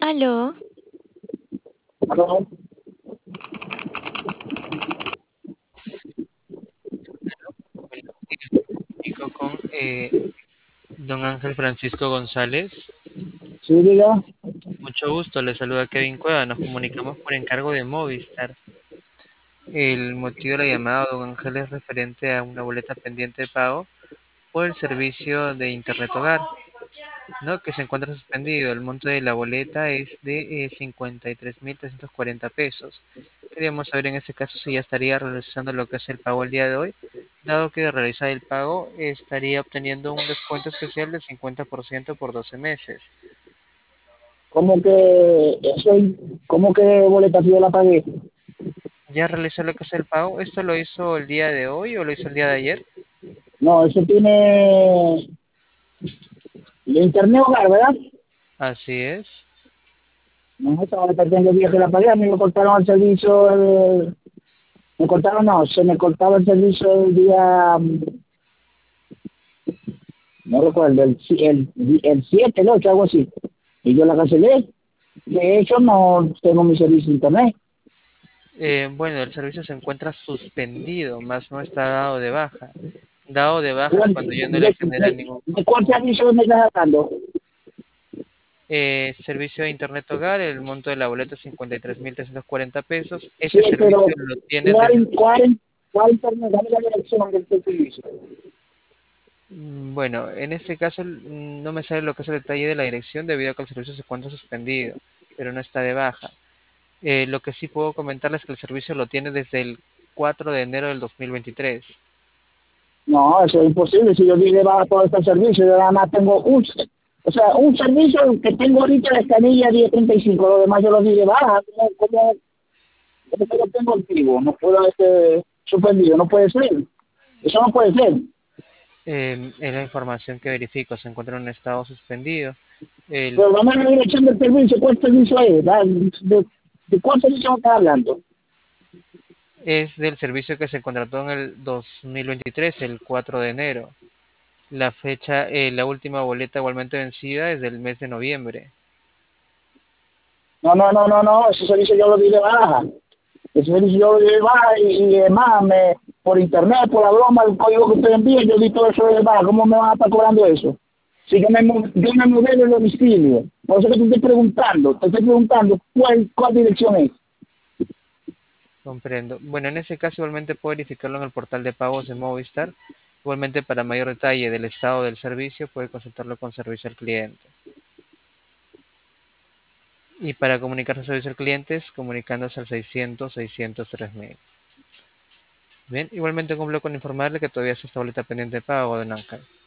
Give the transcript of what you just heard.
Aló, Aló, buenos días. Comunico con don Ángel Francisco González. sí, diga. Mucho gusto, le saluda Kevin Cueva. Nos comunicamos por encargo de Movistar. El motivo de la llamada, don Ángel, es referente a una boleta pendiente de pago por el servicio de Internet Hogar, ¿no? Que se encuentra suspendido. El monto de la boleta es de 53.340 pesos. Queríamos saber en ese caso si ya estaría realizando lo que es el pago el día de hoy, dado que de realizar el pago estaría obteniendo un descuento especial del 50% por 12 meses. ¿Cómo que eso, cómo que boleta si yo la pagué? ¿Ya realizó lo que es el pago? ¿Esto lo hizo el día de hoy o lo hizo el día de ayer? No, eso tiene de internet hogar, ¿verdad? Así es. No, esa boleta tengo el día que la pagué, a mí me cortaron el servicio, me cortaron, no, se me cortaba el servicio el día, no recuerdo, el 7, el 8, algo así. Y yo la cancelé. De hecho, no tengo mi servicio de internet. Bueno, el servicio se encuentra suspendido, más no está dado de baja. Dado de baja es ¿De, cuando ya no le genera ningún de cuál costo. servicio me estás hablando? Servicio de Internet Hogar, el monto de la boleta es 53.340 pesos. Sí, Ese servicio pero lo tiene desde... ¿cuál internet? Dame la dirección del servicio. Bueno, en este caso no me sale lo que es el detalle de la dirección debido a que el servicio se encuentra suspendido, pero no está de baja. Lo que sí puedo comentarles es que el servicio lo tiene desde el 4 de enero del 2023. No, eso es imposible. Si yo di de baja todo este servicio, yo nada más tengo o sea, un servicio que tengo ahorita de escanilla 1035, lo demás yo lo di de baja. ¿Cómo que lo tengo activo? No puedo suspendido, no puede ser. Eso no puede ser. Es la información que verifico, se encuentra en un estado suspendido. El, Pero dame la dirección del servicio, ¿cuál servicio es? ¿De cuál servicio me estás hablando? es del servicio que se contrató en el 2023, el 4 de enero. La fecha, la última boleta igualmente vencida es del mes de noviembre. No, no, no, no, no, ese servicio yo lo di de baja. Ese servicio yo lo di de baja y además por internet, por la broma, el código que usted envía, yo di todo eso de baja. ¿Cómo me van a estar cobrando eso? Si yo me mudé de domicilio, por eso que te estoy preguntando cuál dirección es. Comprendo. Bueno, en ese caso igualmente puedo verificarlo en el portal de pagos de Movistar. Igualmente para mayor detalle del estado del servicio puede consultarlo con servicio al cliente. Y para comunicarse al servicio al cliente es comunicándose al 600-603.000. Bien, igualmente cumplo con informarle que todavía se está boleta pendiente de pago de Nanca.